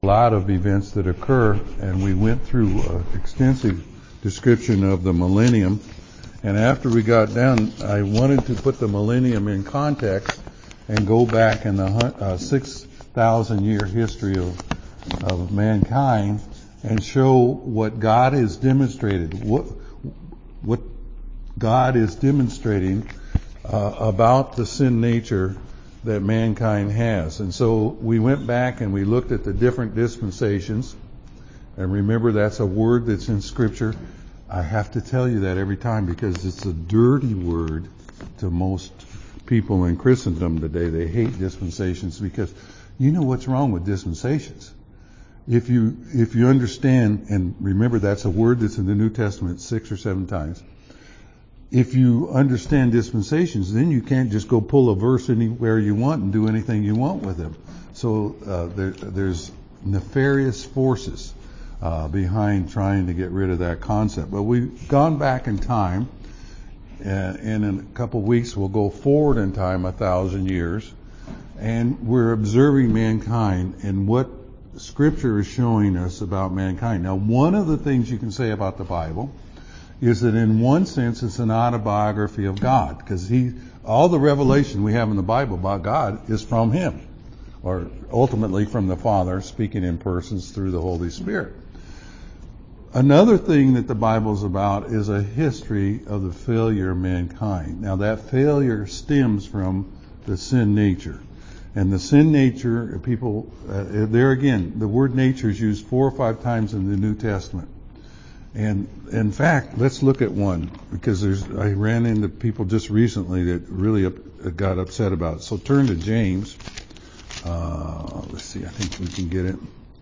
A lot of events that occur, and we went through an extensive description of the millennium. And after we got done, I wanted to put the millennium in context and go back in the 6,000 year history of mankind and show what God has demonstrated, what God is demonstrating about the sin nature that mankind has. And so we went back and we looked at the different dispensations. And remember, that's a word that's in Scripture. I have to tell you that every time because it's a dirty word to most people in Christendom today. They hate dispensations because you know what's wrong with dispensations. If you understand, and remember that's a word that's in the New Testament 6 or 7 times. If you understand dispensations, then you can't just go pull a verse anywhere you want and do anything you want with them. So there's nefarious forces behind trying to get rid of that concept. But we've gone back in time, and in a couple of weeks we'll go forward in time 1,000 years, and we're observing mankind and what Scripture is showing us about mankind. Now, one of the things you can say about the Bible is that in one sense it's an autobiography of God, because all the revelation we have in the Bible about God is from Him, or ultimately from the Father speaking in persons through the Holy Spirit. Another thing that the Bible is about is a history of the failure of mankind. Now that failure stems from the sin nature. And the sin nature, people, there again, the word nature is used 4 or 5 times in the New Testament. And in fact, let's look at one, because I ran into people just recently that really got upset about it. So turn to James. Let's see, I think we can get it.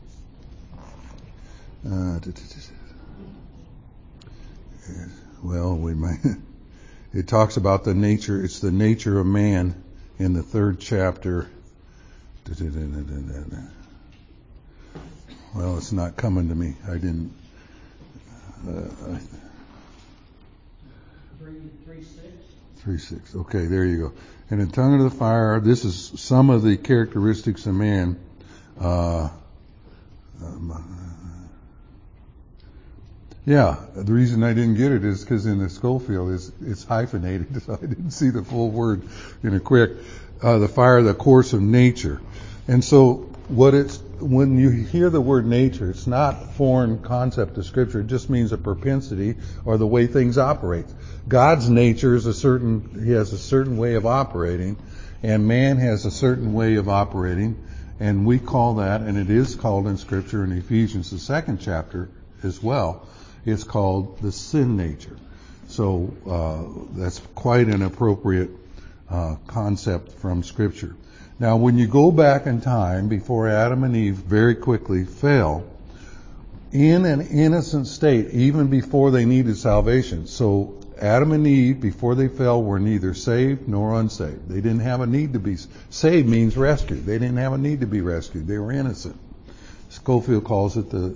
Well, we might. It talks about the nature. It's the nature of man in the 3rd chapter. Well, it's not coming to me. I didn't. 3:6. Okay, there you go. And in tongue of the fire, this is some of the characteristics of man. Yeah, the reason I didn't get it is because in the Schofield it's hyphenated, so I didn't see the full word in a quick. The fire, the course of nature. And so when you hear the word nature, it's not a foreign concept to Scripture. It just means a propensity or the way things operate. God's nature is He has a certain way of operating, and man has a certain way of operating, and we call that, and it is called in Scripture in Ephesians, the 2nd chapter as well, it's called the sin nature. So that's quite an appropriate concept from Scripture. Now, when you go back in time, before Adam and Eve very quickly fell, in an innocent state, even before they needed salvation. So Adam and Eve, before they fell, were neither saved nor unsaved. They didn't have a need to be saved. Means rescued. They didn't have a need to be rescued. They were innocent. Schofield calls it the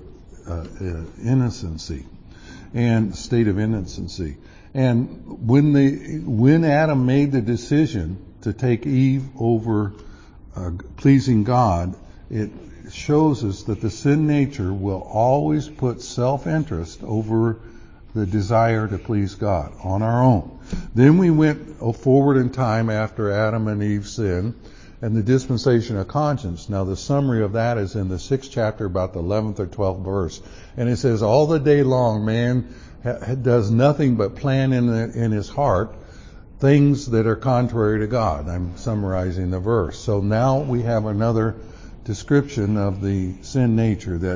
innocency and state of innocency. And when Adam made the decision to take Eve over pleasing God, it shows us that the sin nature will always put self-interest over the desire to please God on our own. Then we went forward in time after Adam and Eve sinned, and the dispensation of conscience. Now the summary of that is in the 6th chapter, about the 11th or 12th verse. And it says, all the day long man does nothing but plan in his heart things that are contrary to God. I'm summarizing the verse. So now we have another description of the sin nature, that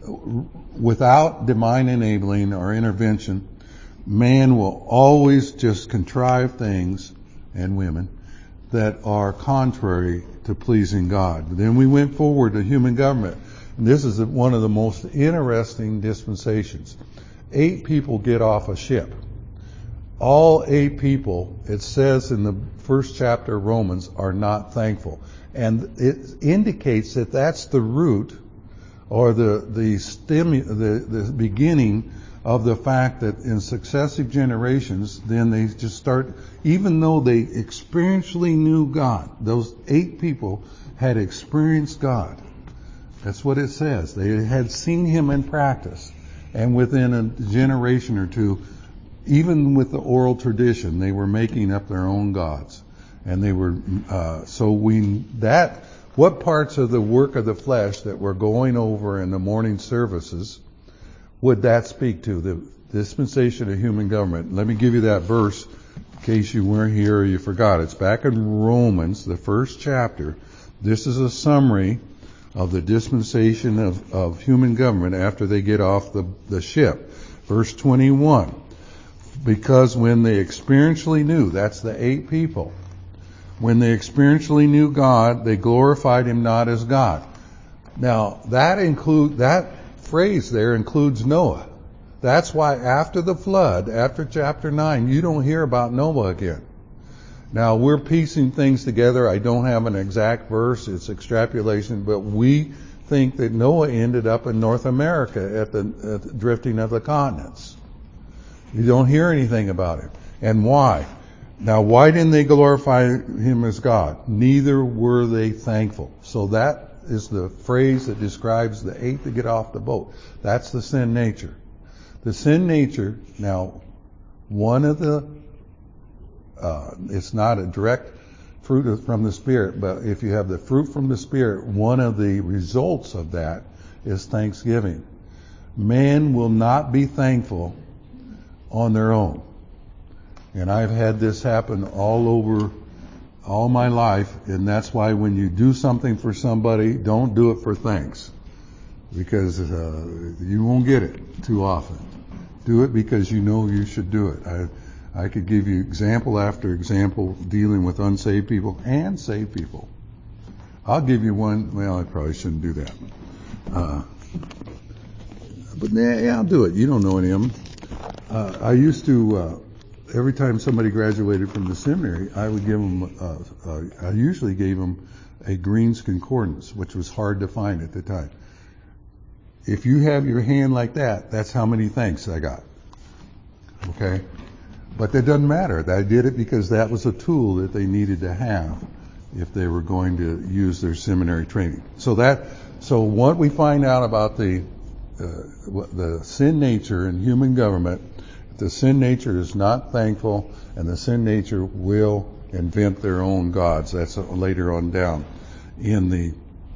without divine enabling or intervention, man will always just contrive things, and women, that are contrary to pleasing God. Then we went forward to human government. And this is one of the most interesting dispensations. 8 people get off a ship. All 8 people, it says in the 1st chapter of Romans, are not thankful. And it indicates that that's the root or the beginning of the fact that in successive generations, then they just start, even though they experientially knew God, those 8 people had experienced God That's what it says. They had seen him in practice. And within a generation or two, even with the oral tradition, they were making up their own gods. And they were, what parts of the work of the flesh that we're going over in the morning services would that speak to? The dispensation of human government. Let me give you that verse in case you weren't here or you forgot. It's back in Romans, the first chapter. This is a summary of the dispensation of human government after they get off the ship. Verse 21. Because when they experientially knew, that's the 8 people, when they experientially knew God, they glorified him not as God. Now, that phrase there includes Noah. That's why after the flood, after chapter 9, you don't hear about Noah again. Now, we're piecing things together. I don't have an exact verse. It's extrapolation, but we think that Noah ended up in North America at the drifting of the continents. You don't hear anything about him. And why? Now, why didn't they glorify him as God? Neither were they thankful. So that is the phrase that describes the 8 that get off the boat. That's the sin nature. The sin nature, now, one of the, it's not a direct fruit from the Spirit, but if you have the fruit from the Spirit, one of the results of that is thanksgiving. Man will not be thankful on their own. And I've had this happen all over all my life, and that's why when you do something for somebody, don't do it for thanks, because you won't get it too often. Do it because you know you should do it. I could give you example after example dealing with unsaved people and saved people. I'll give you one. Well, I probably shouldn't do that. But yeah, I'll do it. You don't know any of them. I used to, every time somebody graduated from the seminary, I would give them, I usually gave them a Green's Concordance, which was hard to find at the time. If you have your hand like that, that's how many thanks I got. Okay? But that doesn't matter. I did it because that was a tool that they needed to have if they were going to use their seminary training. So what we find out about the sin nature in human government, the sin nature is not thankful, and the sin nature will invent their own gods. That's later on down in the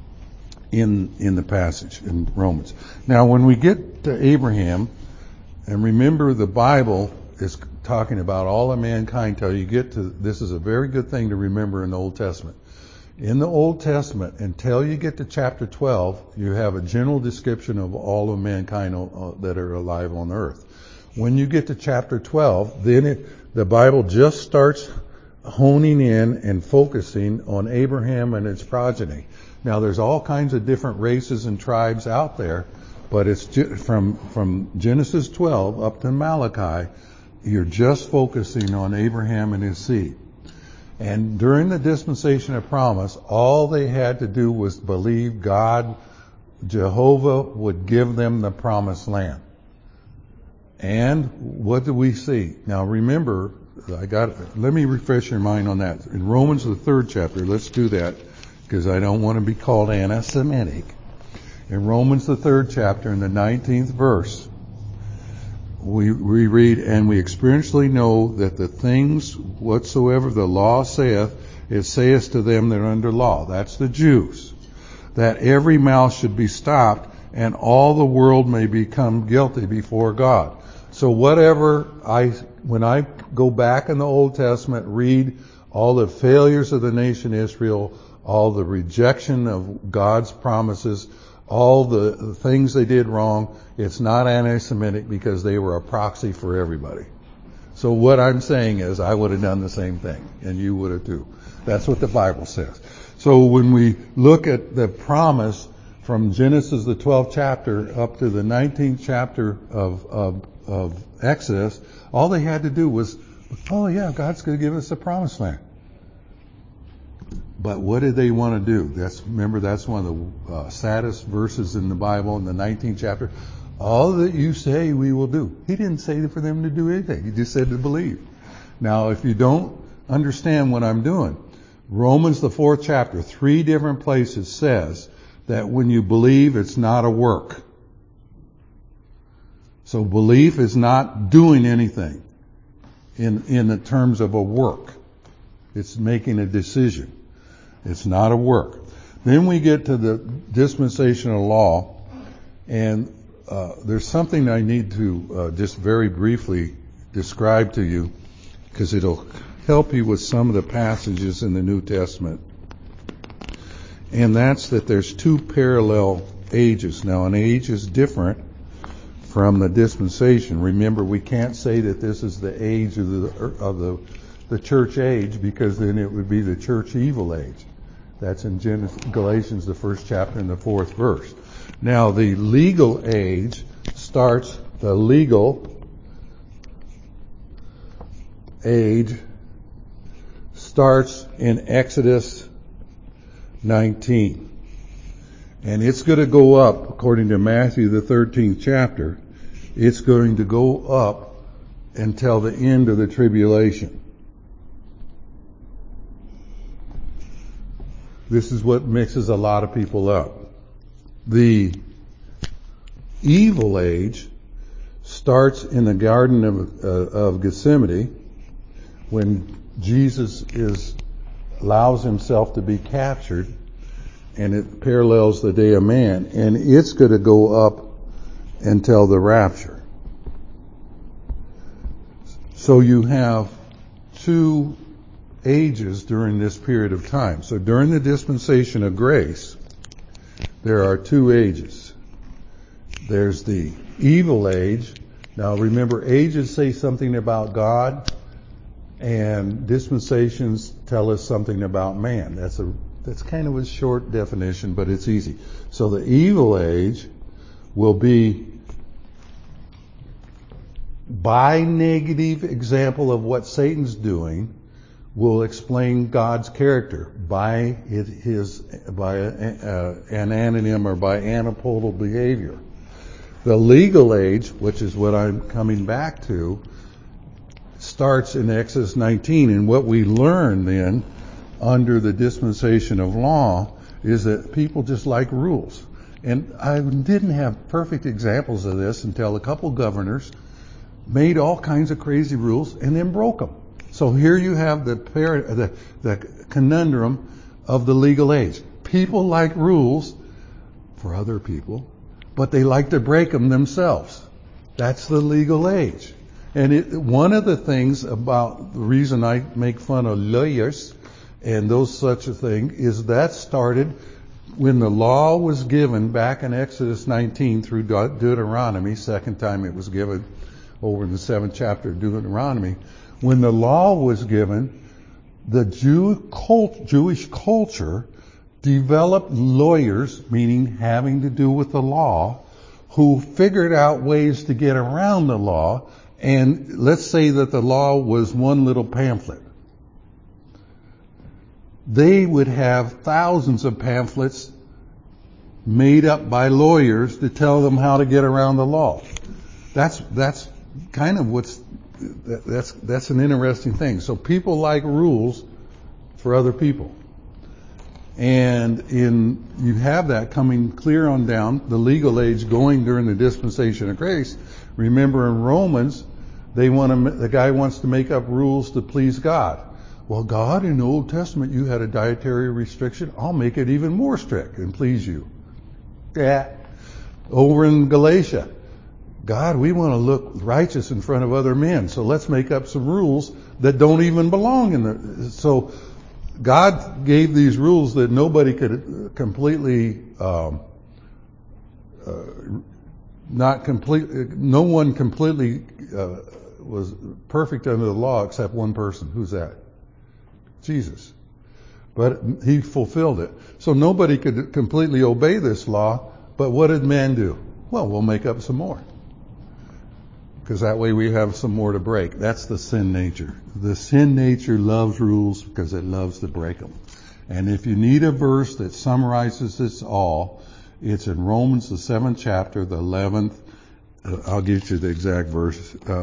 passage in Romans. Now, when we get to Abraham, and remember the Bible is talking about all of mankind till you get to, this is a very good thing to remember in the Old Testament. In the Old Testament, until you get to chapter 12, you have a general description of all of mankind that are alive on earth. When you get to chapter 12, then the Bible just starts honing in and focusing on Abraham and his progeny. Now, there's all kinds of different races and tribes out there, but it's from Genesis 12 up to Malachi, you're just focusing on Abraham and his seed. And during the dispensation of promise, all they had to do was believe God, Jehovah, would give them the promised land. And what do we see? Now remember, let me refresh your mind on that. In Romans, the 3rd chapter, let's do that, because I don't want to be called anti-Semitic. In Romans, the 3rd chapter, in the 19th verse, we read, and we experientially know that the things whatsoever the law saith, it saith to them that are under law. That's the Jews. That every mouth should be stopped, and all the world may become guilty before God. So when I go back in the Old Testament, read all the failures of the nation Israel, all the rejection of God's promises, all the things they did wrong, it's not anti-Semitic because they were a proxy for everybody. So what I'm saying is I would have done the same thing, and you would have too. That's what the Bible says. So when we look at the promise from Genesis, the 12th chapter, up to the 19th chapter of Exodus, all they had to do was, oh yeah, God's going to give us the promised land. But what did they want to do? Remember, that's one of the saddest verses in the Bible, in the 19th chapter. All that you say we will do. He didn't say for them to do anything. He just said to believe. Now, if you don't understand what I'm doing, Romans, the 4th chapter, 3 different places says that when you believe, it's not a work. So belief is not doing anything in the terms of a work. It's making a decision. It's not a work. Then we get to the dispensational law, and there's something I need to just very briefly describe to you, because it'll help you with some of the passages in the New Testament. And that's that there's two parallel ages. Now, an age is different from the dispensation. Remember, we can't say that this is the age of the church age, because then it would be the church evil age. That's in Galatians, the 1st chapter and the 4th verse. Now, the legal age starts in Exodus 19. And it's going to go up, according to Matthew, the 13th chapter, it's going to go up until the end of the tribulation. This is what mixes a lot of people up. The evil age starts in the Garden of Gethsemane, when Jesus allows himself to be captured, and it parallels the day of man, and it's going to go up until the rapture. So you have two ages during this period of time. So during the dispensation of grace, there are two ages. There's the evil age. Now remember, ages say something about God, and dispensations tell us something about man. That's kind of a short definition, but it's easy. So the evil age will be by negative example of what Satan's doing, will explain God's character by an anonym or by anapodal behavior. The legal age, which is what I'm coming back to, starts in Exodus 19, and what we learn then under the dispensation of law is that people just like rules. And I didn't have perfect examples of this until a couple governors made all kinds of crazy rules and then broke them. So here you have the conundrum of the legal age. People like rules for other people, but they like to break them themselves. That's the legal age. And one of the things about the reason I make fun of lawyers and those such a thing is that started when the law was given back in Exodus 19 through Deuteronomy, second time it was given over in the 7th chapter of Deuteronomy. When the law was given, the Jewish culture developed lawyers, meaning having to do with the law, who figured out ways to get around the law. And let's say that the law was one little pamphlet. They would have thousands of pamphlets made up by lawyers to tell them how to get around the law. That's kind of that's an interesting thing. So people like rules for other people. And you have that coming clear on down, the legal age going during the dispensation of grace. Remember in Romans, the guy wants to make up rules to please God. Well, God, in the Old Testament, you had a dietary restriction. I'll make it even more strict and please you. Yeah. Over in Galatia, God, we want to look righteous in front of other men, so let's make up some rules that don't even belong in the. So God gave these rules that nobody could completely, no one completely was perfect under the law except one person. Who's that? Jesus. But he fulfilled it. So nobody could completely obey this law, but what did man do? Well, we'll make up some more. Because that way we have some more to break. That's the sin nature. The sin nature loves rules because it loves to break them. And if you need a verse that summarizes this all, it's in Romans, the 7th chapter, the 11th. I'll give you the exact verse.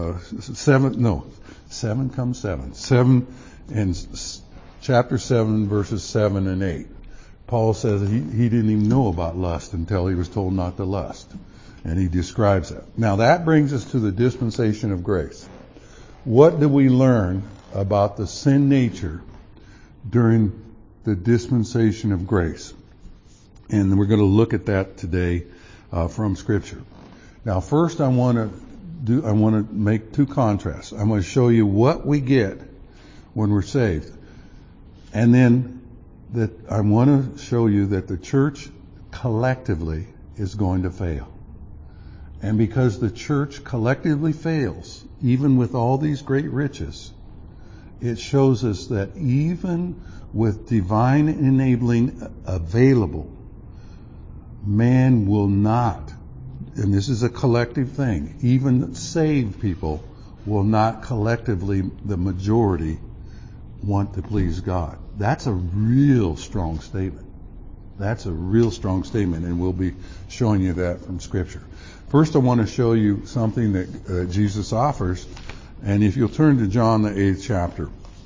7 comes 7. 7 and chapter 7, verses 7 and 8. Paul says he didn't even know about lust until he was told not to lust. And he describes that. Now that brings us to the dispensation of grace. What do we learn about the sin nature during the dispensation of grace? And we're going to look at that today from Scripture. Now first I want to make two contrasts. I'm going to show you what we get when we're saved. And then that I want to show you that the church collectively is going to fail. And because the church collectively fails, even with all these great riches, it shows us that even with divine enabling available, man will not, and this is a collective thing, even saved people will not collectively, the majority, want to please God. That's a real strong statement. That's a real strong statement, and we'll be showing you that from Scripture. First, I want to show you something that Jesus offers, and if you'll turn to John the 8th chapter,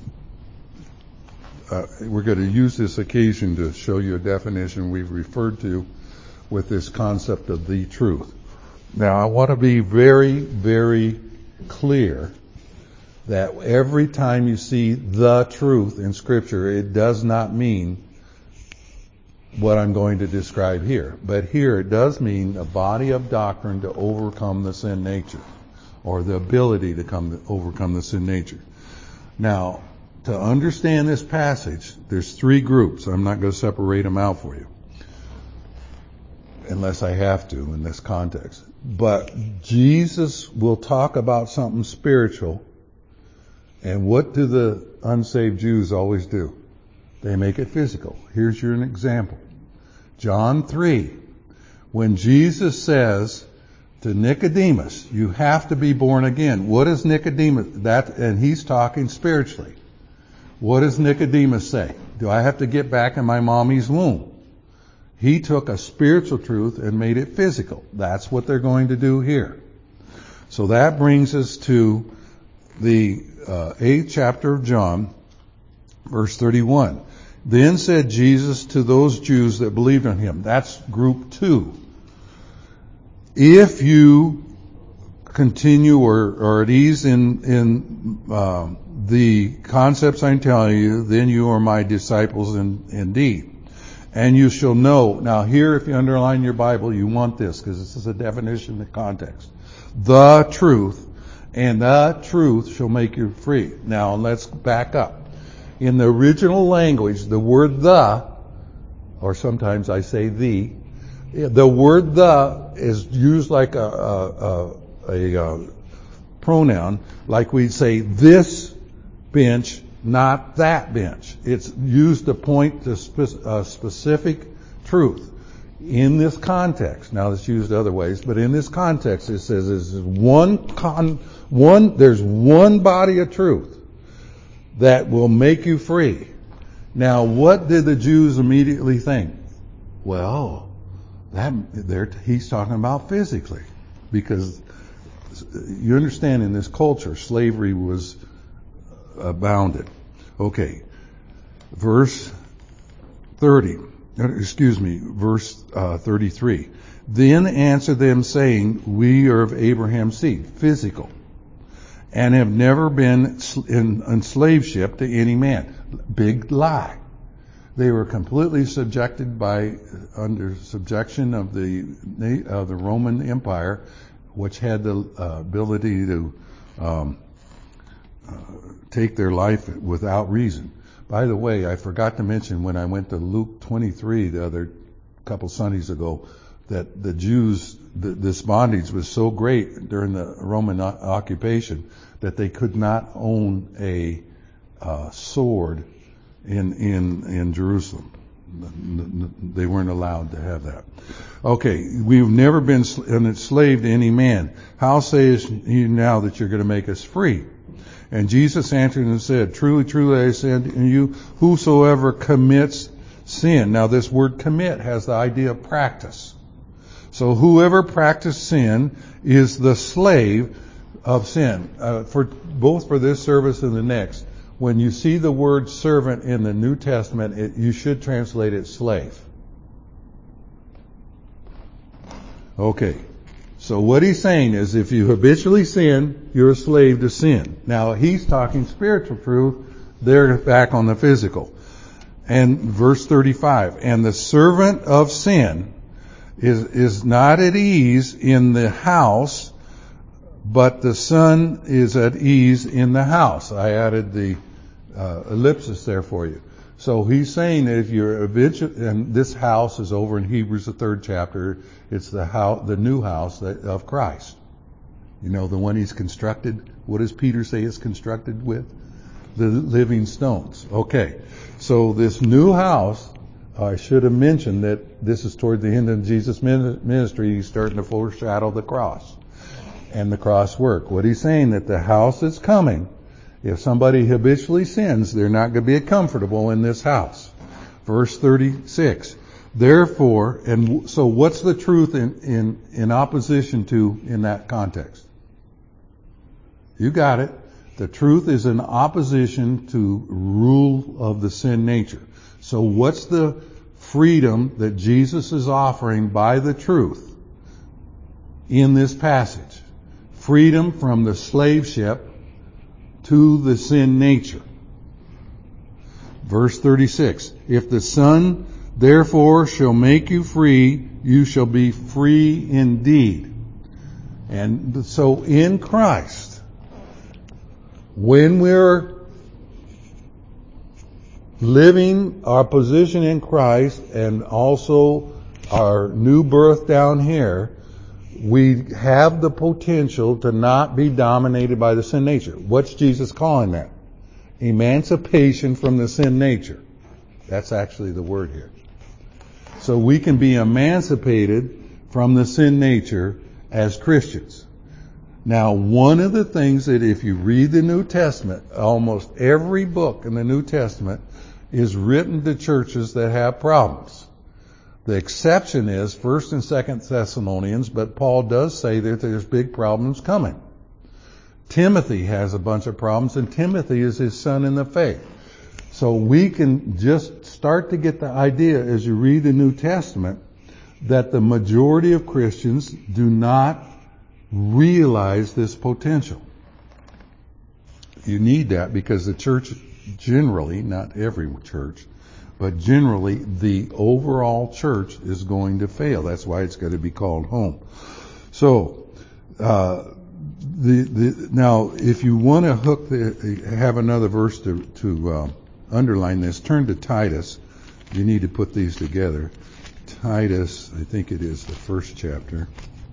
we're going to use this occasion to show you a definition we've referred to with this concept of the truth. Now, I want to be very, very clear that every time you see the truth in Scripture, it does not mean what I'm going to describe here. But here it does mean a body of doctrine to overcome the sin nature, or the ability to overcome the sin nature. Now, to understand this passage, there's three groups. I'm not going to separate them out for you, unless I have to in this context. But Jesus will talk about something spiritual, and what do the unsaved Jews always do? They make it physical. Here's an example. John 3, when Jesus says to Nicodemus, you have to be born again. What is Nicodemus? And he's talking spiritually. What does Nicodemus say? Do I have to get back in my mommy's womb? He took a spiritual truth and made it physical. That's what they're going to do here. So that brings us to the 8th chapter of John, verse 31. Then said Jesus to those Jews that believed on him. That's group 2. If you continue or are at ease in the concepts I'm telling you, then you are my disciples indeed. And you shall know. Now here, if you underline your Bible, you want this, because this is a definition in context. The truth, and the truth shall make you free. Now let's back up. In the original language, the word the, or sometimes I say the word the is used like a pronoun, like we say this bench, not that bench. It's used to point to a specific truth. In this context, now it's used other ways, but in this context it says there's one body of truth that will make you free. Now, what did the Jews immediately think? Well, he's talking about physically, because you understand in this culture, slavery was abounded. Okay, verse 33. Then answered them saying, we are of Abraham's seed, physical, and have never been in enslaveship to any man. Big lie. They were completely subjected under subjection of the Roman Empire, which had the ability to take their life without reason. By the way, I forgot to mention when I went to Luke 23 the other couple Sundays ago, that the Jews, this bondage was so great during the Roman occupation that they could not own a sword in Jerusalem. They weren't allowed to have that. Okay, we've never been enslaved to any man. How sayest you now that you're going to make us free? And Jesus answered and said, truly, truly, I say unto you, whosoever commits sin. Now this word commit has the idea of practice. So whoever practices sin is the slave of sin. For both for this service and the next, when you see the word servant in the New Testament, you should translate it slave. Okay. So what he's saying is if you habitually sin, you're a slave to sin. Now he's talking spiritual truth. They're back on the physical. And verse 35, and the servant of sin is not at ease in the house, but the son is at ease in the house. I added the ellipsis there for you. So he's saying that if you're and this house is over in Hebrews, the 3rd chapter. It's the new house of Christ. You know, the one he's constructed. What does Peter say it's constructed with? The living stones. Okay. So this new house, I should have mentioned that this is toward the end of Jesus' ministry. He's starting to foreshadow the cross and the cross work. What he's saying that the house is coming. If somebody habitually sins, they're not going to be comfortable in this house. Verse 36. Therefore, and so what's the truth in opposition to in that context? You got it. The truth is in opposition to rule of the sin nature. So what's the freedom that Jesus is offering by the truth in this passage? Freedom from the slaveship to the sin nature. Verse 36. If the Son therefore shall make you free, you shall be free indeed. And so in Christ, when we're living our position in Christ and also our new birth down here, we have the potential to not be dominated by the sin nature. What's Jesus calling that? Emancipation from the sin nature. That's actually the word here. So we can be emancipated from the sin nature as Christians. Now, one of the things that if you read the New Testament, almost every book in the New Testament is written to churches that have problems. The exception is 1st and 2nd Thessalonians, but Paul does say that there's big problems coming. Timothy has a bunch of problems, and Timothy is his son in the faith. So we can just start to get the idea as you read the New Testament that the majority of Christians do not realize this potential. You need that because the church generally, not every church, but generally the overall church is going to fail. That's why it's going to be called home. So, now if you want to have another verse to underline this, turn to Titus. You need to put these together. Titus, I think it is the 1st chapter.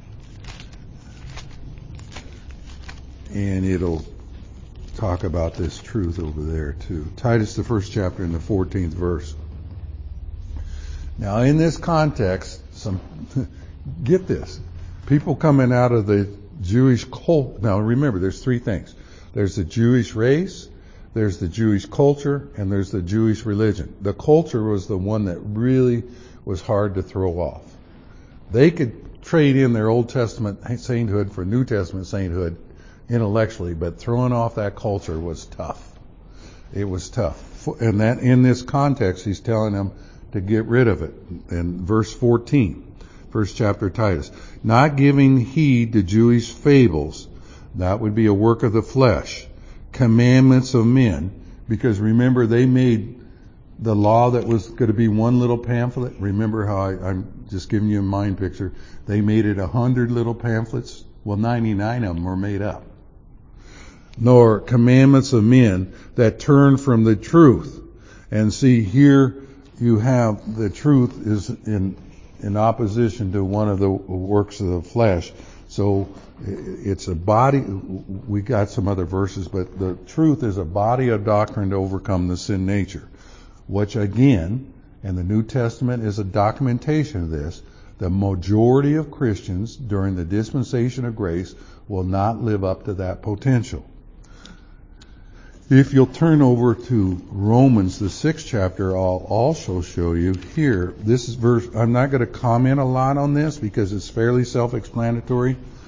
And it'll talk about this truth over there too. Titus, the 1st chapter and the 14th verse. Now in this context, get this. People coming out of the Jewish cult. Now remember, there's 3 things. There's the Jewish race, there's the Jewish culture, and there's the Jewish religion. The culture was the one that really was hard to throw off. They could trade in their Old Testament sainthood for New Testament sainthood intellectually, but throwing off that culture was tough. It was tough. And that in this context, he's telling them to get rid of it. In verse 14, 1st chapter Titus, not giving heed to Jewish fables, that would be a work of the flesh, commandments of men, because remember they made the law that was going to be one little pamphlet. Remember how I'm just giving you a mind picture. They made it 100 little pamphlets. Well, 99 of them were made up. Nor commandments of men that turn from the truth. And see, here you have the truth is in opposition to one of the works of the flesh. So it's a body. We got some other verses, but the truth is a body of doctrine to overcome the sin nature. Which again, and the New Testament is a documentation of this, the majority of Christians during the dispensation of grace will not live up to that potential. If you'll turn over to Romans, the 6th chapter, I'll also show you here. This is verse, I'm not going to comment a lot on this because it's fairly self-explanatory.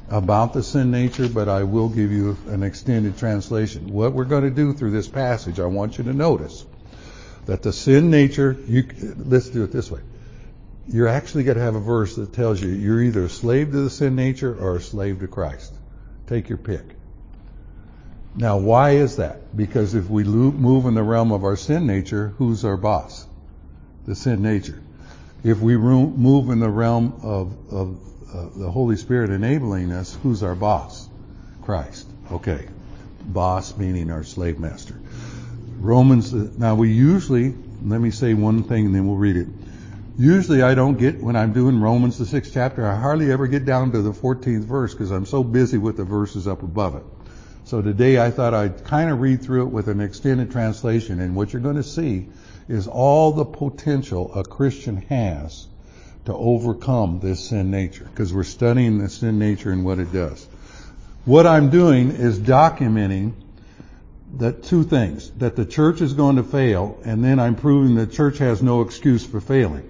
about the sin nature, but I will give you an extended translation. What we're going to do through this passage, I want you to notice that the sin nature, let's do it this way. You're actually going to have a verse that tells you you're either a slave to the sin nature or a slave to Christ. Take your pick. Now, why is that? Because if we move in the realm of our sin nature, who's our boss? The sin nature. If we move in the realm of the Holy Spirit enabling us, who's our boss? Christ. Okay. Boss meaning our slave master. Romans, now we usually, let me say one thing and then we'll read it. Usually I don't get, when I'm doing Romans, the 6th chapter, I hardly ever get down to the 14th verse because I'm so busy with the verses up above it. So today I thought I'd kind of read through it with an extended translation, and what you're going to see is all the potential a Christian has to overcome this sin nature, because we're studying the sin nature and what it does. What I'm doing is documenting that two things, that the church is going to fail, and then I'm proving the church has no excuse for failing.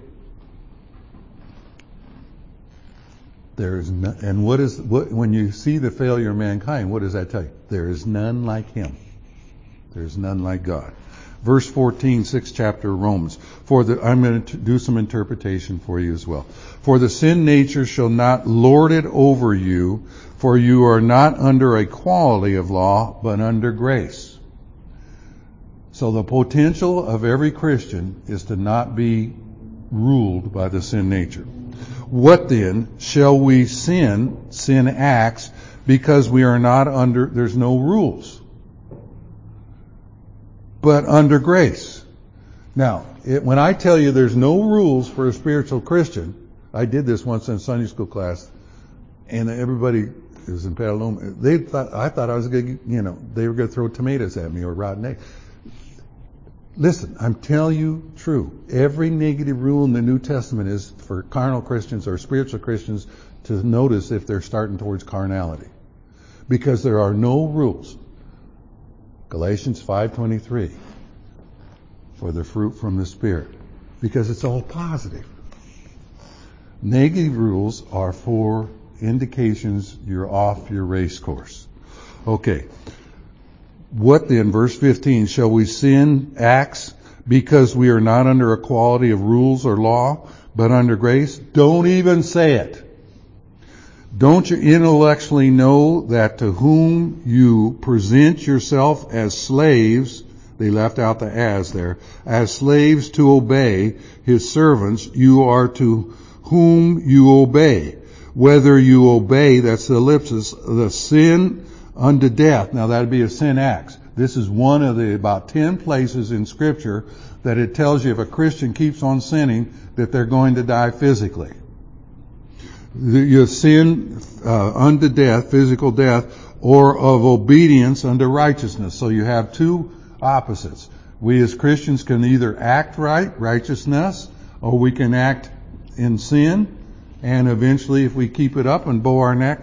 There is no, and when you see the failure of mankind, what does that tell you? There is none like him. There is none like God. Verse 14, 6th chapter of Romans. I'm going to do some interpretation for you as well. For the sin nature shall not lord it over you, for you are not under a quality of law, but under grace. So the potential of every Christian is to not be ruled by the sin nature. What then shall we sin acts, because we are not under, there's no rules, but under grace. Now, when I tell you there's no rules for a spiritual Christian, I did this once in Sunday school class, and everybody, it was in Petaluma, I thought I was going to, they were going to throw tomatoes at me or rotten eggs. Listen, I'm telling you true. Every negative rule in the New Testament is for carnal Christians or spiritual Christians to notice if they're starting towards carnality. Because there are no rules. Galatians 5:23. For the fruit from the Spirit. Because it's all positive. Negative rules are for indications you're off your race course. Okay. What then, verse 15, shall we sin acts because we are not under a quality of rules or law, but under grace? Don't even say it. Don't you intellectually know that to whom you present yourself as slaves, they left out the as there, as slaves to obey his servants, you are to whom you obey. Whether you obey, that's the ellipsis, the sin unto death. Now that'd be a sin acts. This is one of the about 10 places in Scripture that it tells you if a Christian keeps on sinning that they're going to die physically. Your sin unto death, physical death, or of obedience unto righteousness. So you have two opposites. We as Christians can either act right, righteousness, or we can act in sin, and eventually if we keep it up and bow our neck,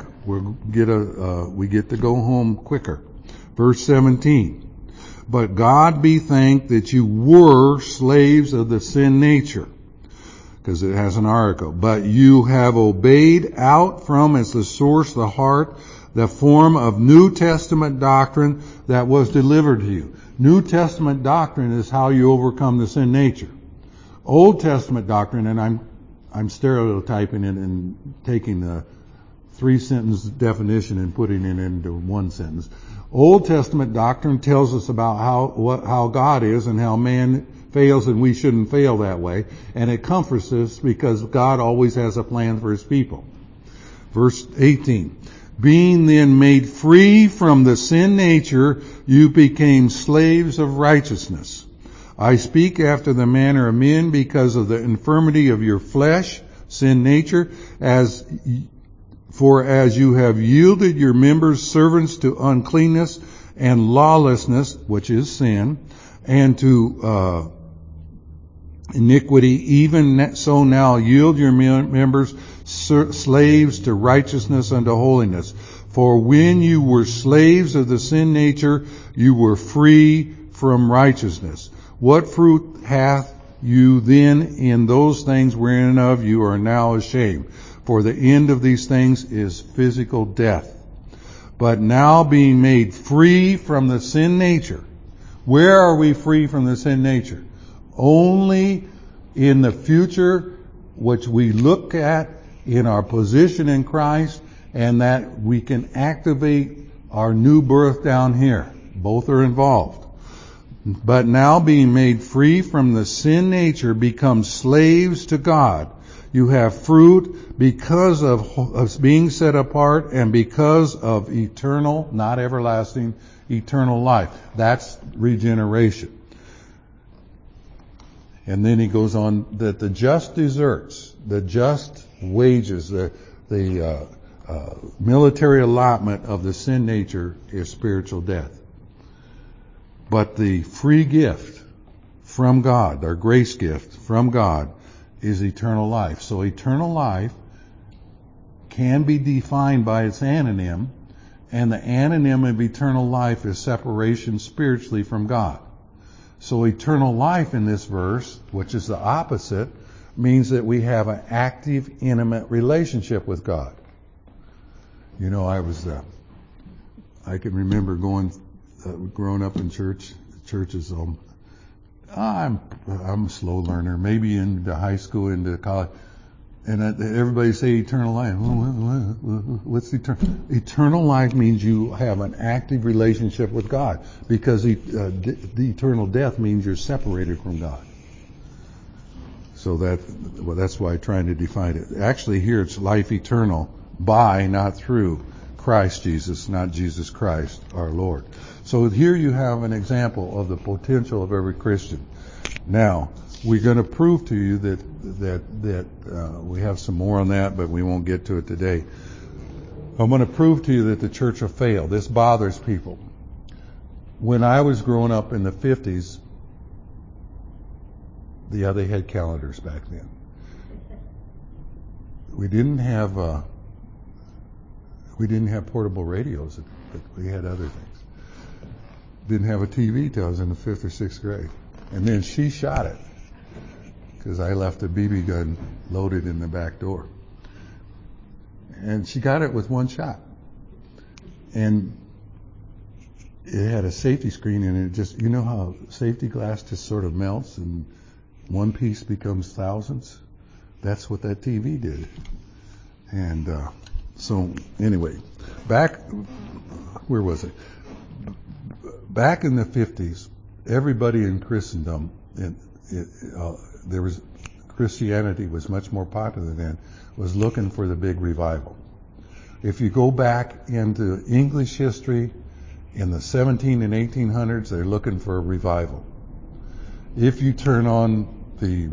we get to go home quicker. Verse 17. But God be thanked that you were slaves of the sin nature, because it has an article. But you have obeyed out from as the source of the heart the form of New Testament doctrine that was delivered to you. New Testament doctrine is how you overcome the sin nature. Old Testament doctrine, and I'm stereotyping it and taking the 3-sentence definition and putting it into one sentence. Old Testament doctrine tells us about how God is and how man fails, and we shouldn't fail that way. And it comforts us because God always has a plan for his people. Verse 18. Being then made free from the sin nature, you became slaves of righteousness. I speak after the manner of men because of the infirmity of your flesh, sin nature, as you have yielded your members servants to uncleanness and lawlessness, which is sin, and to iniquity, even so now yield your members slaves to righteousness unto holiness. For when you were slaves of the sin nature, you were free from righteousness. What fruit hath you then in those things wherein of you are now ashamed? For the end of these things is physical death. But now being made free from the sin nature. Where are we free from the sin nature? Only in the future, which we look at in our position in Christ, and that we can activate our new birth down here. Both are involved. But now being made free from the sin nature, become slaves to God. You have fruit because of being set apart and because of eternal, not everlasting, eternal life. That's regeneration. And then he goes on that the just deserts, the just wages, the military allotment of the sin nature is spiritual death. But the free gift from God, our grace gift from God, is eternal life. So eternal life can be defined by its anonym, and the anonym of eternal life is separation spiritually from God. So eternal life in this verse, which is the opposite, means that we have an active, intimate relationship with God. You know, I can remember growing up in churches. I'm a slow learner, maybe into high school, into college, and everybody say eternal life. What's eternal? Eternal life means you have an active relationship with God, because the eternal death means you're separated from God. So that's why I'm trying to define it. Actually, here it's life eternal by, not through, Christ Jesus, not Jesus Christ, our Lord. So here you have an example of the potential of every Christian. Now, we're going to prove to you that we have some more on that, but we won't get to it today. I'm going to prove to you that the church will fail. This bothers people. When I was growing up in the 50s, they had calendars back then. We didn't have portable radios, but we had other things. Didn't have a TV till I was in the 5th or 6th grade. And then she shot it, because I left a BB gun loaded in the back door. And she got it with one shot. And it had a safety screen, and it just, you know how safety glass just sort of melts and one piece becomes thousands? That's what that TV did. And so anyway, where was it? Back in the 50s, everybody in Christendom, Christianity was much more popular then, was looking for the big revival. If you go back into English history in the 17 and 1800s, they're looking for a revival. If you turn on the,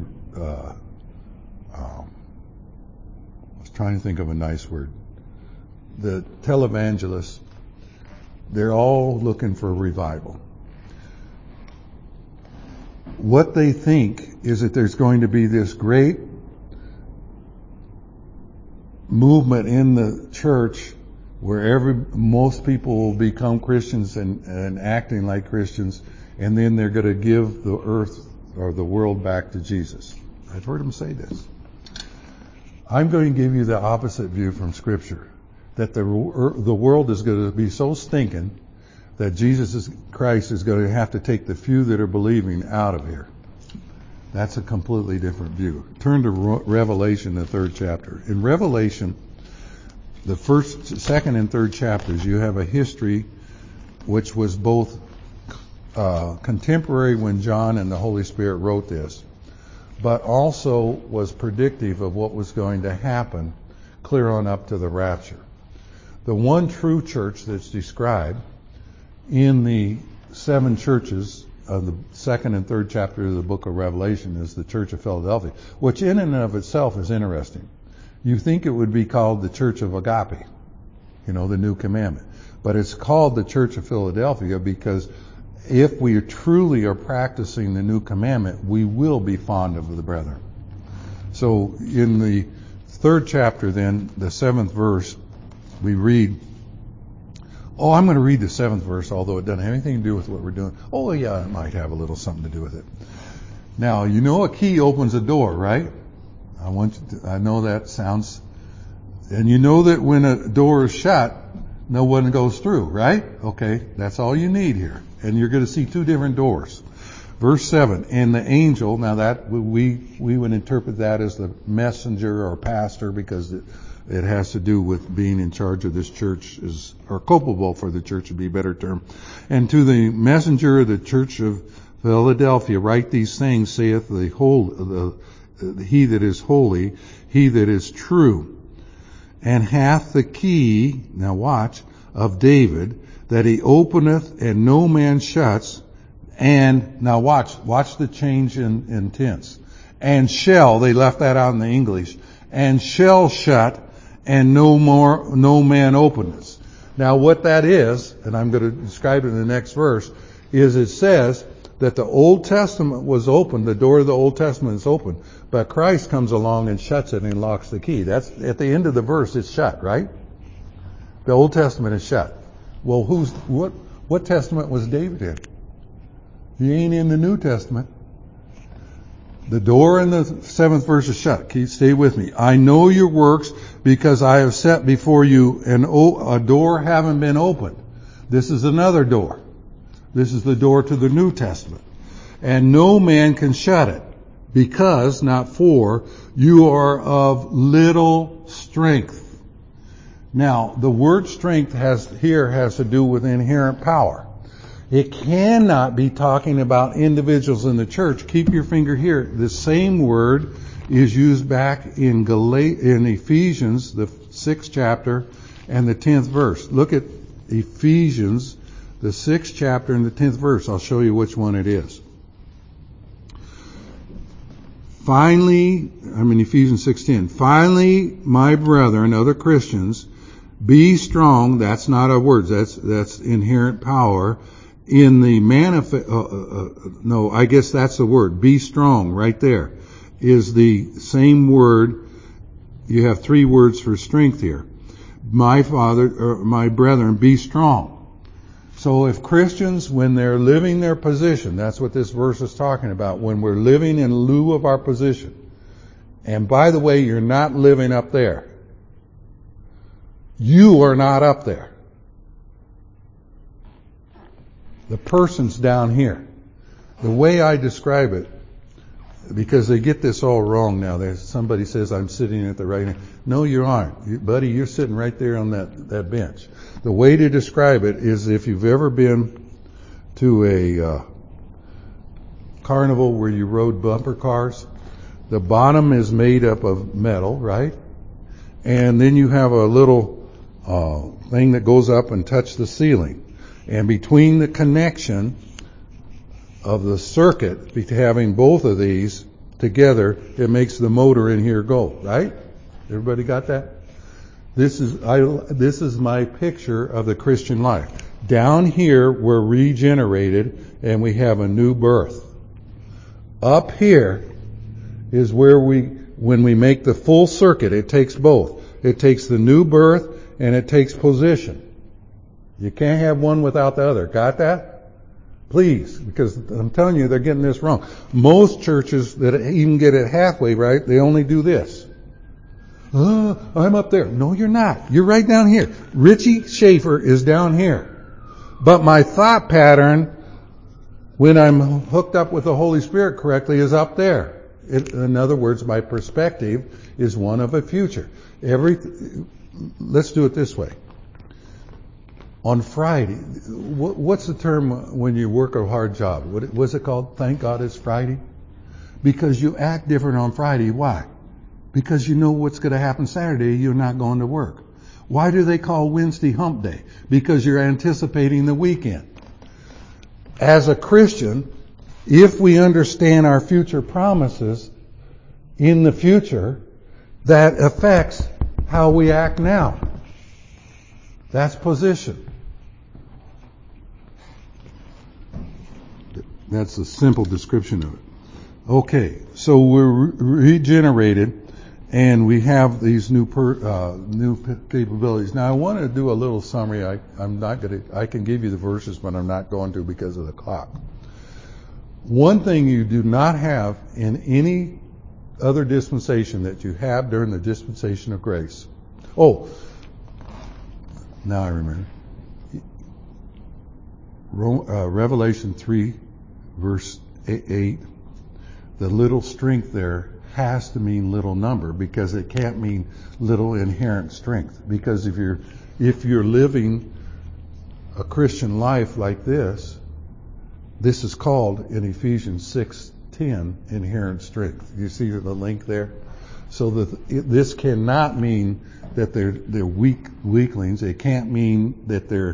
I was trying to think of a nice word, the televangelists, they're all looking for a revival. What they think is that there's going to be this great movement in the church where most people will become Christians and acting like Christians, and then they're going to give the earth or the world back to Jesus. I've heard them say this. I'm going to give you the opposite view from Scripture, that the world is going to be so stinking that Jesus Christ is going to have to take the few that are believing out of here. That's a completely different view. Turn to Revelation, the 3rd chapter. In Revelation, the 1st, 2nd, and 3rd chapters, you have a history which was both contemporary when John and the Holy Spirit wrote this, but also was predictive of what was going to happen clear on up to the rapture. The one true church that's described in the 7 churches of the 2nd and 3rd chapter of the book of Revelation is the Church of Philadelphia, which in and of itself is interesting. You think it would be called the Church of Agape, the new commandment. But it's called the Church of Philadelphia because if we truly are practicing the new commandment, we will be fond of the brethren. So in the 3rd chapter then, the 7th verse, we read, I'm going to read the 7th verse, although it doesn't have anything to do with what we're doing. Oh yeah, it might have a little something to do with it. Now, a key opens a door, right? I know that sounds And you know that when a door is shut, no one goes through, right? Okay, that's all you need here. And you're going to see two different doors. Verse 7, and the angel, now that we would interpret that as the messenger or pastor, because it has to do with being in charge of this church, or culpable for the church would be a better term. And to the messenger of the church of Philadelphia, write these things, saith he that is holy, he that is true, and hath the key, now watch, of David, that he openeth and no man shuts, and, now watch the change in tense. And shall, they left that out in the English, and shall shut, and no man openeth. Now what that is, and I'm going to describe it in the next verse, is it says that the Old Testament was open, the door of the Old Testament is open, but Christ comes along and shuts it and locks the key. That's, at the end of the verse, it's shut, right? The Old Testament is shut. Well, what testament was David in? He ain't in the New Testament. The door in the 7th verse is shut. Stay with me. I know your works because I have set before you a door having been opened. This is another door. This is the door to the New Testament. And no man can shut it because, not for, you are of little strength. Now, the word strength has to do with inherent power. It cannot be talking about individuals in the church. Keep your finger here. The same word is used back in Ephesians, the 6th chapter and the 10th verse. Look at Ephesians, the 6th chapter and the 10th verse. I'll show you which one it is. Finally, I'm in Ephesians 6:10. Finally, my brethren, other Christians, be strong. That's not our words. That's inherent power. In the no, I guess that's the word. Be strong, right there, is the same word. You have three words for strength here. My brethren, be strong. So if Christians, when they're living their position, that's what this verse is talking about, when we're living in lieu of our position. And by the way, you're not living up there. You are not up there. The person's down here. The way I describe it, because they get this all wrong now. Somebody says, I'm sitting at the right hand. No, you aren't. Buddy, you're sitting right there on that bench. The way to describe it is if you've ever been to a carnival where you rode bumper cars, the bottom is made up of metal, right? And then you have a little thing that goes up and touches the ceiling. And between the connection of the circuit, having both of these together, it makes the motor in here go, right? Everybody got that? This is my picture of the Christian life. Down here, we're regenerated and we have a new birth. Up here is where when we make the full circuit, it takes both. It takes the new birth and it takes position. You can't have one without the other. Got that? Please, because I'm telling you, they're getting this wrong. Most churches that even get it halfway right, they only do this. I'm up there. No, you're not. You're right down here. Richie Schaefer is down here. But my thought pattern, when I'm hooked up with the Holy Spirit correctly, is up there. In other words, my perspective is one of a future. Let's do it this way. On Friday, what's the term when you work a hard job? What's it called? Thank God it's Friday? Because you act different on Friday. Why? Because you know what's going to happen Saturday. You're not going to work. Why do they call Wednesday hump day? Because you're anticipating the weekend. As a Christian, if we understand our future promises in the future, that affects how we act now. That's position. That's a simple description of it. Okay, so we're regenerated and we have these new capabilities. Now I want to do a little summary. I can give you the verses, but I'm not going to because of the clock. One thing you do not have in any other dispensation that you have during the dispensation of grace, Oh, now I remember. Revelation 3, verse 8, the little strength there has to mean little number, because it can't mean little inherent strength. Because if you're living a Christian life like this is called in Ephesians 6:10 inherent strength. You see the link there? So that this cannot mean that they're weaklings. It can't mean that they're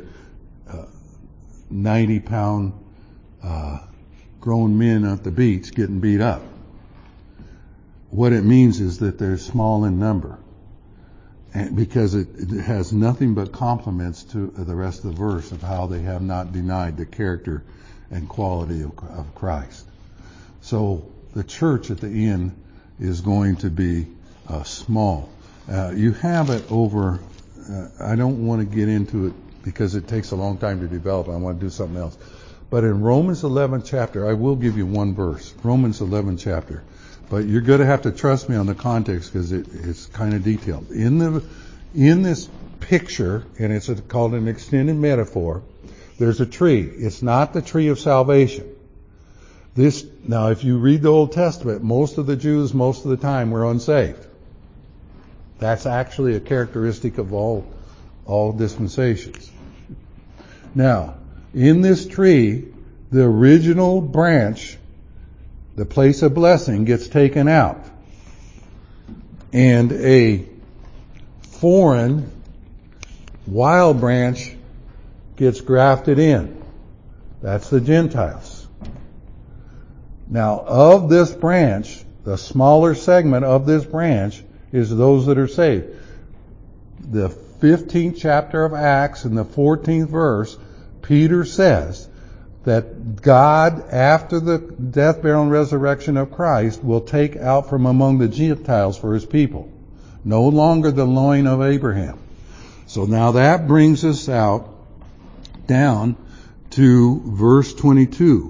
90-pound grown men at the beach getting beat up. What it means is that they're small in number, and because it has nothing but compliments to the rest of the verse of how they have not denied the character and quality of Christ. So the church at the end is going to be small. You have it over, I don't want to get into it because it takes a long time to develop. I want to do something else. But in Romans 11 chapter, I will give you one verse, Romans 11 chapter. But you're going to have to trust me on the context because it's kind of detailed. In this picture, and it's called an extended metaphor, there's a tree. It's not the tree of salvation. Now, if you read the Old Testament, most of the Jews, most of the time, were unsaved. That's actually a characteristic of all dispensations. Now, in this tree, the original branch, the place of blessing, gets taken out, and a foreign wild branch gets grafted in. That's the Gentiles. Now, of this branch, the smaller segment of this branch is those that are saved. The 15th chapter of Acts and the 14th verse, Peter says that God, after the death, burial, and resurrection of Christ, will take out from among the Gentiles for his people. No longer the loin of Abraham. So now that brings us out down to verse 22.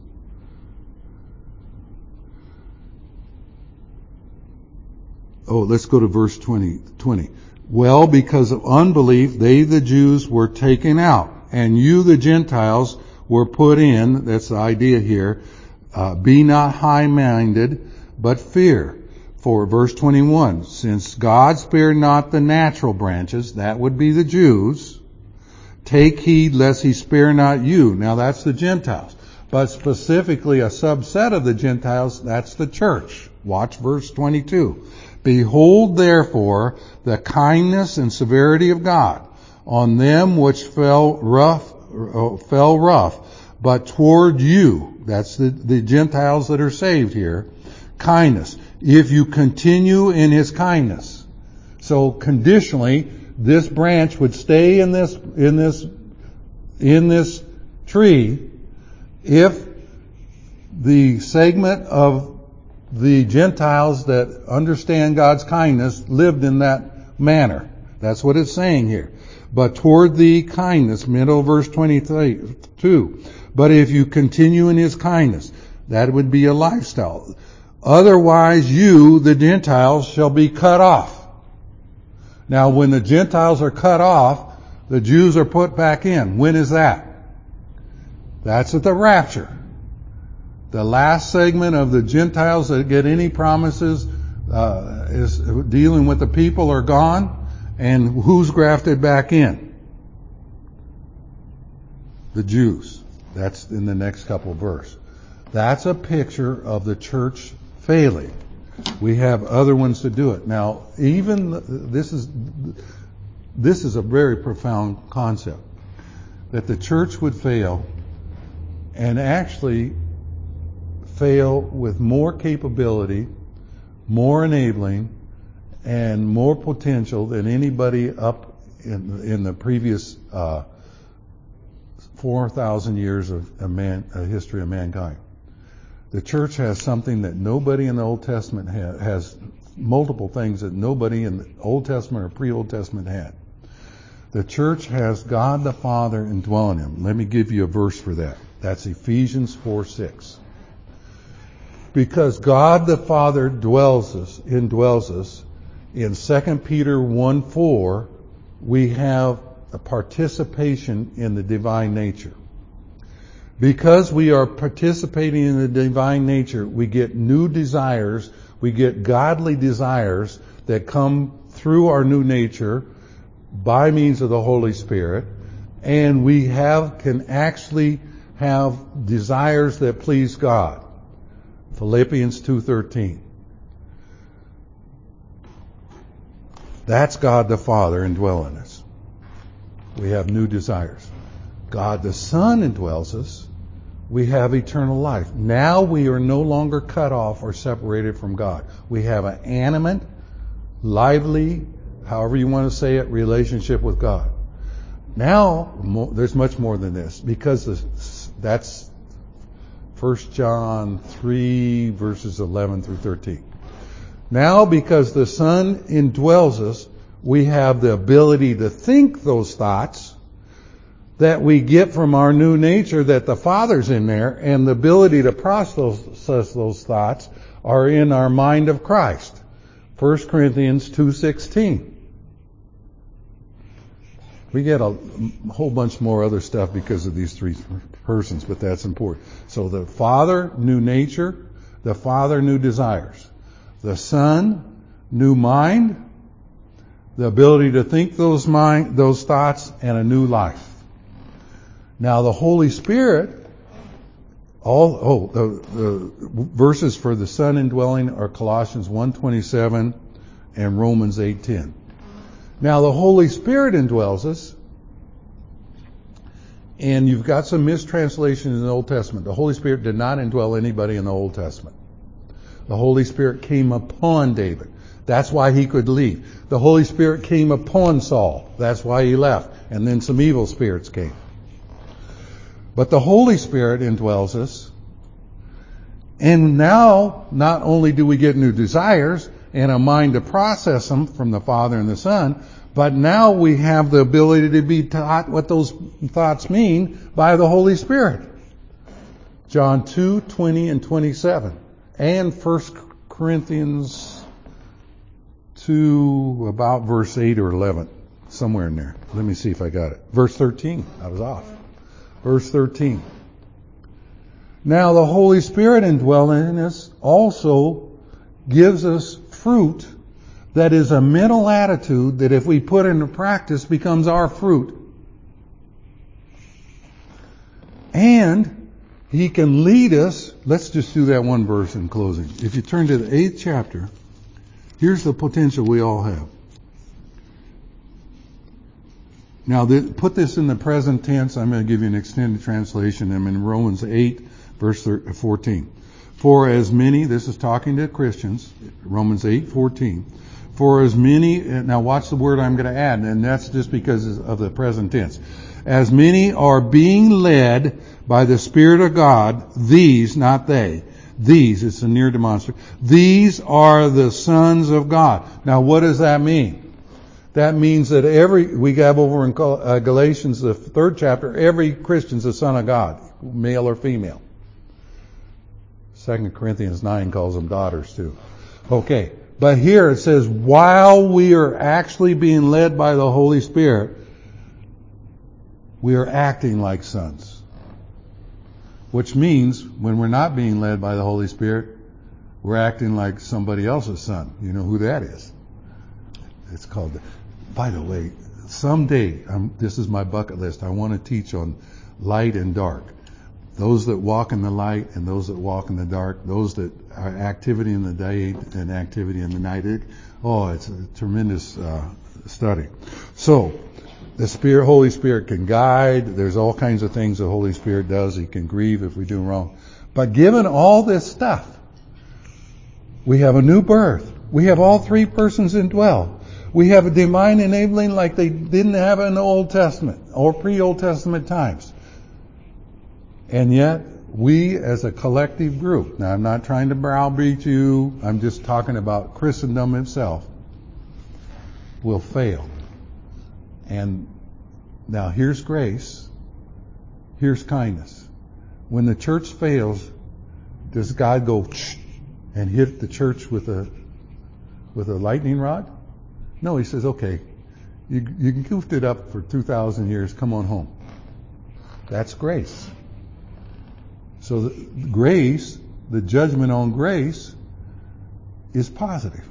Oh, let's go to verse 20. Well, because of unbelief, they, the Jews, were taken out, and you, the Gentiles, were put in. That's the idea here. Be not high-minded, but fear. For verse 21, since God spared not the natural branches, that would be the Jews, take heed lest he spare not you. Now that's the Gentiles. But specifically a subset of the Gentiles, that's the church. Watch verse 22. Behold therefore the kindness and severity of God on them which fell rough, but toward you, that's the Gentiles that are saved here, kindness, if you continue in his kindness. So conditionally, this branch would stay in this tree if the segment of the Gentiles that understand God's kindness lived in that manner. That's what it's saying here. But toward thee kindness, middle verse 22. But if you continue in his kindness, that would be a lifestyle. Otherwise you, the Gentiles, shall be cut off. Now when the Gentiles are cut off, the Jews are put back in. When is that? That's at the rapture. The last segment of the Gentiles that get any promises is dealing with the people are gone. And who's grafted back in? The Jews. That's in the next couple of verses. That's a picture of the church failing. We have other ones to do it. Now, even this is a very profound concept, that the church would fail, and actually fail with more capability, more enabling, and more potential than anybody up in the previous 4,000 years of history of mankind. The church has something that nobody in the Old Testament has multiple things that nobody in the Old Testament or pre-Old Testament had. The church has God the Father indwelling him. Let me give you a verse for that. That's Ephesians 4:6. Because God the Father indwells us, In 2 Peter 1:4, we have a participation in the divine nature. Because we are participating in the divine nature, we get new desires, we get godly desires that come through our new nature by means of the Holy Spirit, and we can actually have desires that please God. Philippians 2:13. That's God the Father indwelling us. We have new desires. God the Son indwells us. We have eternal life. Now we are no longer cut off or separated from God. We have an animate, lively, however you want to say it, relationship with God. Now, there's much more than this, because that's 1 John 3, verses 11 through 13. Now, because the Son indwells us, we have the ability to think those thoughts that we get from our new nature, that the Father's in there, and the ability to process those thoughts are in our mind of Christ. 1 Corinthians 2:16. We get a whole bunch more other stuff because of these three persons, but that's important. So the Father, new nature. The Father, new desires. The Son, new mind. The ability to think those thoughts, and a new life. Now the Holy Spirit, the verses for the Son indwelling are Colossians 1:27 and Romans 8:10. Now the Holy Spirit indwells us, and you've got some mistranslations in the Old Testament. The Holy Spirit did not indwell anybody in the Old Testament. The Holy Spirit came upon David. That's why he could leave. The Holy Spirit came upon Saul. That's why he left. And then some evil spirits came. But the Holy Spirit indwells us. And now, not only do we get new desires and a mind to process them from the Father and the Son, but now we have the ability to be taught what those thoughts mean by the Holy Spirit. John 2:20 and 27. And 1 Corinthians 2, about verse 8 or 11. Somewhere in there. Let me see if I got it. Verse 13. I was off. Verse 13. Now the Holy Spirit indwelling in us also gives us fruit that is a mental attitude that, if we put into practice, becomes our fruit. And He can lead us. Let's just do that one verse in closing. If you turn to the 8th chapter, here's the potential we all have. Now, put this in the present tense. I'm going to give you an extended translation. I'm in Romans 8, verse 14. For as many, this is talking to Christians, Romans 8:14. For as many, now watch the word I'm going to add, and that's just because of the present tense. As many are being led by the Spirit of God, these, not they, these, it's a near demonstrative, these are the sons of God. Now what does that mean? That means that we have over in Galatians, the 3rd chapter, every Christian's a son of God, male or female. 2 Corinthians 9 calls them daughters too. Okay, but here it says, while we are actually being led by the Holy Spirit, we are acting like sons. Which means, when we're not being led by the Holy Spirit, we're acting like somebody else's son. You know who that is? It's called... By the way, someday, this is my bucket list, I want to teach on light and dark. Those that walk in the light and those that walk in the dark, those that are activity in the day and activity in the night. It's a tremendous study. So, the Holy Spirit can guide. There's all kinds of things the Holy Spirit does. He can grieve if we do wrong. But given all this stuff, we have a new birth. We have all three persons indwell. We have a divine enabling like they didn't have in the Old Testament or pre-Old Testament times. And yet, we as a collective group, now I'm not trying to browbeat you, I'm just talking about Christendom itself, will fail. And now here's grace, here's kindness. When the church fails, does God go and hit the church with a lightning rod? No, he says, okay, you goofed it up for 2,000 years, come on home. That's grace. So grace, the judgment on grace, is positive.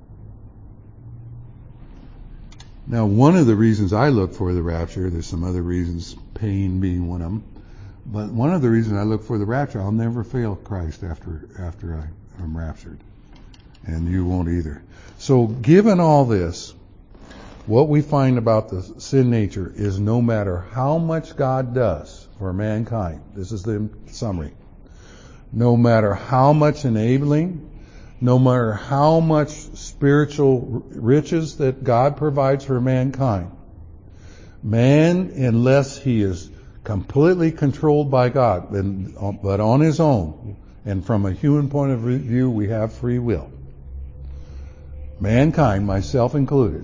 Now, one of the reasons I look for the rapture, there's some other reasons, pain being one of them, but one of the reasons I look for the rapture, I'll never fail Christ after I'm raptured. And you won't either. So given all this, what we find about the sin nature is no matter how much God does for mankind, this is the summary, no matter how much enabling, no matter how much spiritual riches that God provides for mankind, man, unless he is completely controlled by God, but on his own, and from a human point of view, we have free will. Mankind, myself included,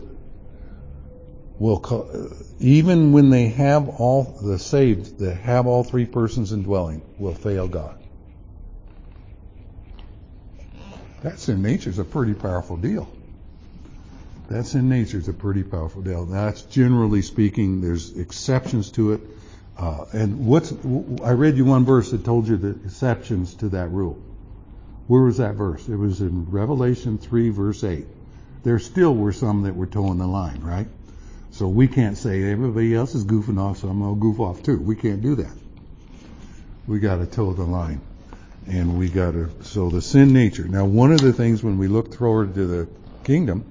will, even when they have all the saved that have all three persons indwelling, will fail God. That sin nature is a pretty powerful deal. That sin nature is a pretty powerful deal. That's generally speaking. There's exceptions to it. I read you one verse that told you the exceptions to that rule. Where was that verse? It was in Revelation 3, verse 8. There still were some that were towing the line, right? So we can't say everybody else is goofing off, so I'm going to goof off too. We can't do that. We got to toe the line. And so the sin nature. Now, one of the things when we look forward to the kingdom,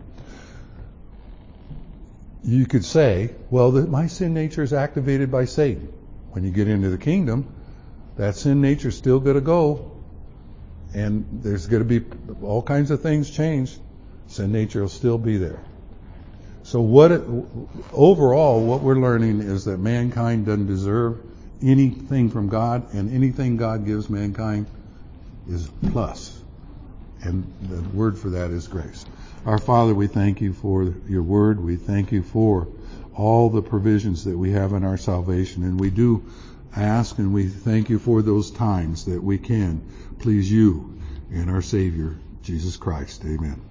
you could say, well, my sin nature is activated by Satan. When you get into the kingdom, that sin nature is still going to go, and there's going to be all kinds of things changed. Sin nature will still be there. So overall, what we're learning is that mankind doesn't deserve anything from God, and anything God gives mankind is plus. And the word for that is grace. Our Father, we thank you for your word. We thank you for all the provisions that we have in our salvation. And we do ask and we thank you for those times that we can please you and our Savior, Jesus Christ. Amen.